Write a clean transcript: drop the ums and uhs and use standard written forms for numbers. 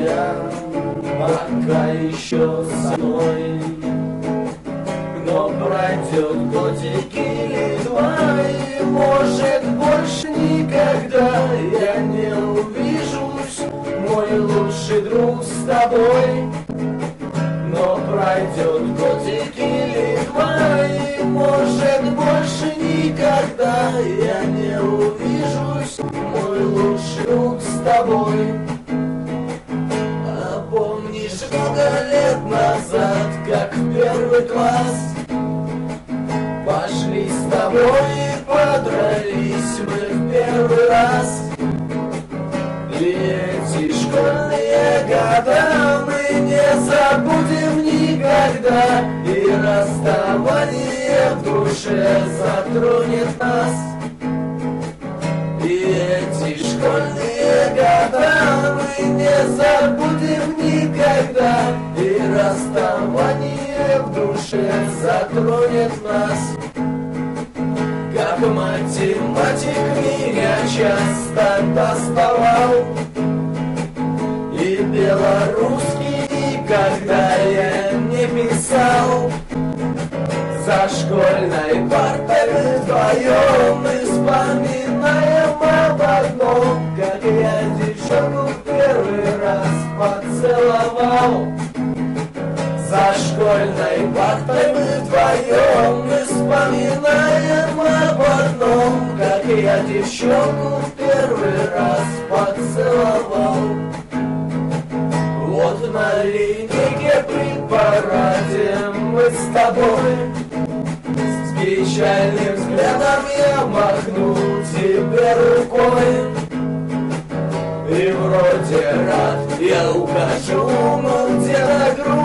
я пока еще со мной. Но пройдет годик или два, и может больше никогда я не увижусь, мой лучший друг, с тобой. Но пройдет годик или два, и может больше никогда я не увижусь, мой лучший друг, с тобой. А помнишь много лет назад, как в первый класс пошли с тобой и подрались мы в первый раз? И эти школьные года мы не забудем никогда, и расставание в душе затронет нас. И эти школьные года мы не забудем никогда, и расставание в душе затронет нас. Как математик меня часто доставал, и белорусский никогда я не писал. За школьной партой вдвоем мы вспоминаем об одном, как я девчонку в первый раз поцеловал. За школьной партой мы вдвоем мы вспоминаем об одном, как я девчонку в первый раз поцеловал. Вот на линейке при параде мы с тобой, с печальным взглядом я махну тебе рукой. И вроде рад я ухожу, но где-то грустно